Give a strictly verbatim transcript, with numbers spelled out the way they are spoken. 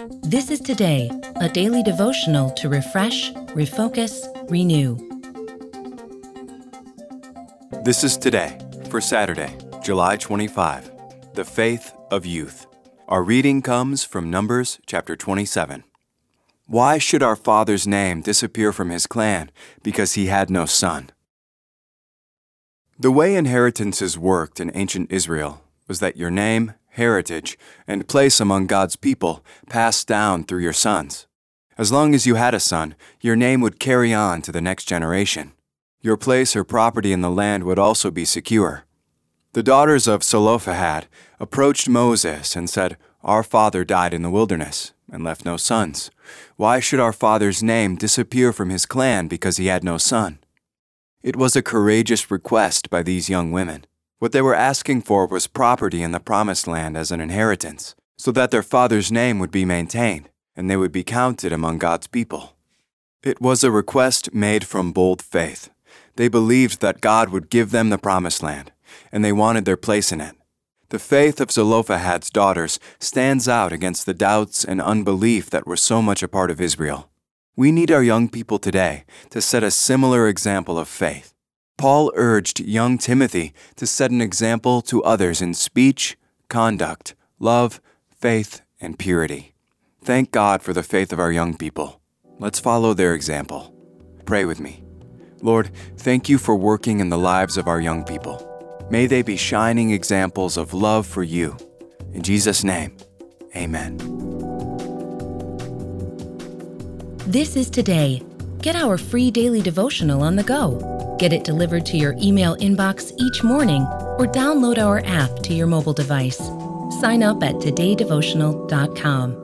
This is Today, a daily devotional to refresh, refocus, renew. This is Today for Saturday, July twenty-fifth, the faith of youth. Our reading comes from Numbers chapter twenty-seven. Why should our father's name disappear from his clan because he had no son? The way inheritances worked in ancient Israel was that your name, heritage, and place among God's people passed down through your sons. As long as you had a son, your name would carry on to the next generation. Your place or property in the land would also be secure. The daughters of Zelophehad approached Moses and said, "Our father died in the wilderness and left no sons. Why should our father's name disappear from his clan because he had no son?" It was a courageous request by these young women. What they were asking for was property in the Promised Land as an inheritance, so that their father's name would be maintained and they would be counted among God's people. It was a request made from bold faith. They believed that God would give them the Promised Land, and they wanted their place in it. The faith of Zelophehad's daughters stands out against the doubts and unbelief that were so much a part of Israel. We need our young people today to set a similar example of faith. Paul urged young Timothy to set an example to others in speech, conduct, love, faith, and purity. Thank God for the faith of our young people. Let's follow their example. Pray with me. Lord, thank you for working in the lives of our young people. May they be shining examples of love for you. In Jesus' name, amen. This is Today. Get our free daily devotional on the go. Get it delivered to your email inbox each morning or download our app to your mobile device. Sign up at today devotional dot com.